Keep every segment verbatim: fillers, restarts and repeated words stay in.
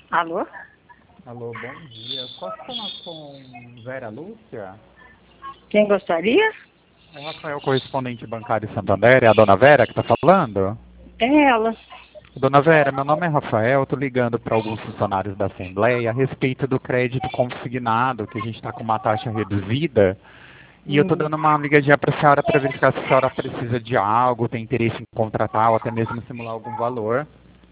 Alô? Alô, bom dia. Posso falar com Vera Lúcia? Quem gostaria? É Rafael, correspondente bancário Santander, é a dona Vera que está falando? É ela. Dona Vera, meu nome é Rafael, estou ligando para alguns funcionários da Assembleia a respeito do crédito consignado, que a gente está com uma taxa reduzida. E eu estou Hum. dando uma ligadinha para a senhora para verificar se a senhora precisa de algo, tem interesse em contratar ou até mesmo simular algum valor.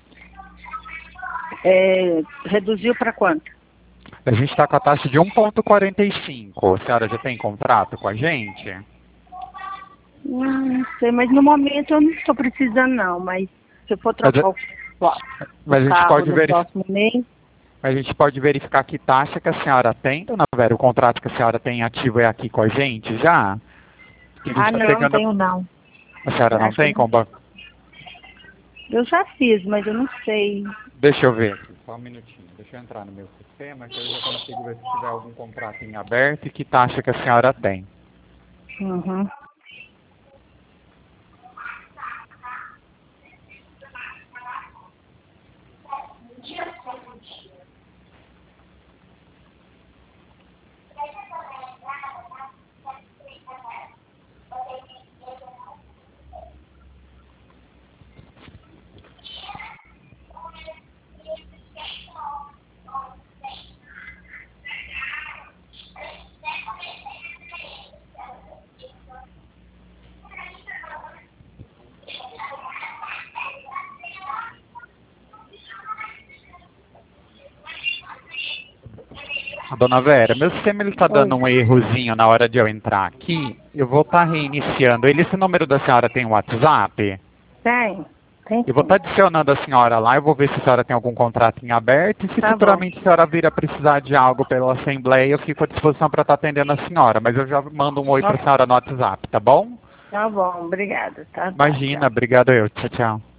É, reduziu para quanto? A gente está com a taxa de um vírgula quarenta e cinco. A senhora já tem contrato com a gente? Hum, não sei, mas no momento eu não estou precisando não, mas se eu for Mas, trocar o, o mas a gente carro pode no verificar. próximo mês, A gente pode verificar que taxa que a senhora tem, dona Vera, o contrato que a senhora tem ativo é aqui com a gente já? Que a gente ah está não, não pegando. tenho não. A senhora Eu não acho que tem eu, com o banco? eu já fiz, mas eu não sei. Deixa eu ver aqui, só um minutinho. Deixa eu entrar no meu sistema que eu já consigo ver se tiver algum contrato em aberto e que taxa que a senhora tem. Uhum. Dona Vera, meu sistema ele está Oi. dando um errozinho na hora de eu entrar aqui. Eu vou estar reiniciando ele. Esse número da senhora tem WhatsApp? Tem, tem Eu vou sim. estar adicionando a senhora lá, eu vou ver se a senhora tem algum contrato em aberto e se Tá bom, futuramente a senhora vir a precisar de algo pela Assembleia, eu fico à disposição para estar atendendo a senhora, mas eu já mando um oi para a tá, senhora no WhatsApp, tá bom? tá bom, obrigada, tá, tá, Imagina, tchau. obrigado eu. Tchau, tchau.